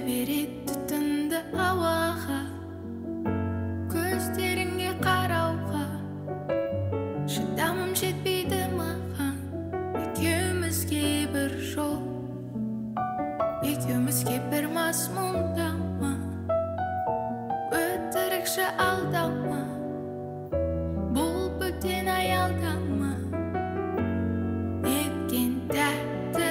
жібереді түтінді ауаға, көздеріңе қарауға шыдамым жетпейді маған. Екеумізге бір жол, екеумізге бір мазмұнда ма, өтірікші алдама, бұл бөтен аялдама. Неткен тәтті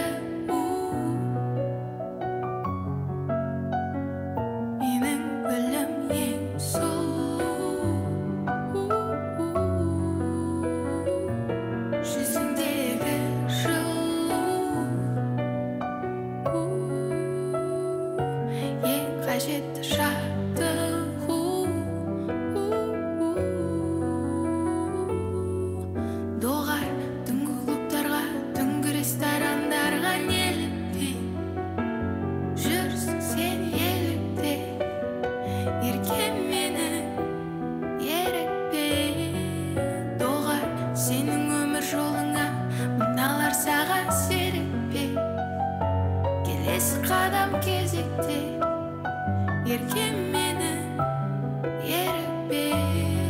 менің гүлім ең сұлу, жүзіңдегі жылу ең қажетті жаттығу. Доғар түнгі клубтарға, түнгі ресторандарға неліктен жүрсің сен елікте? Еркем менің ерікпен. Доғар сенің өмір жолыңа, мыналар саған серікпе? Келесі қадам кезекте, еркем менің ерікпен.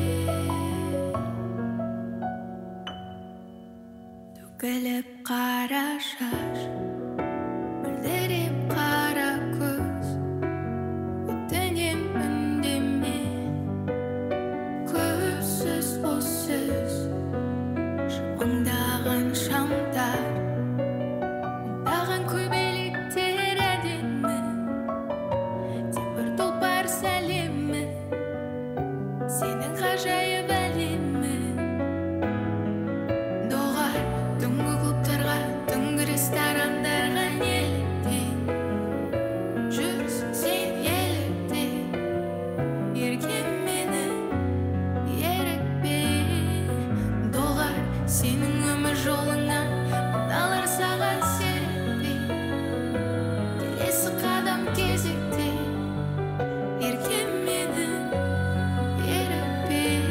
Төгіліп қара шаш, мөлдіреп қара көз, өтінем үндеме, көзсіз сөз. Шамаңдаған шамдар, мыңдаған көбелектер әдемі, темір тұлпар сәлемі, сенің ғажайып әлемі. Доғар түнгі клубтарға, түнгі ресторандарға неліктен жүрсің сен елікте? Еркем менің ерікпен. Доғар сенің өмір жолыңа, мыналар саған серікпе? Келесі қадам кезекте, еркем менің ерікпен.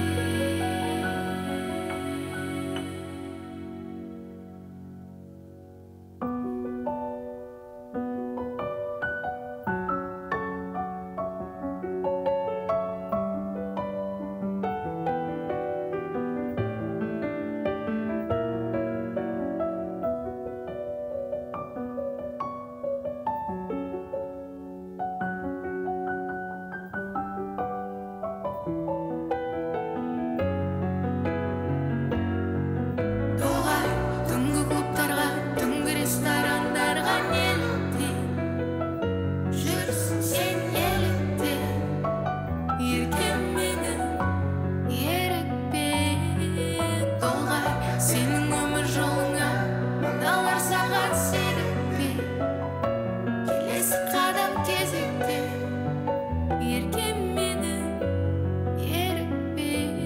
Доғар түнгі клубтарға, түнгі ресторандарға неліктен жүрсің сен елікте? Еркем менің ерікпен. Доғар сенің өмір жолыңа, мыналар саған серікпе? Келесі қадам кезекте, еркем менің ерікпен.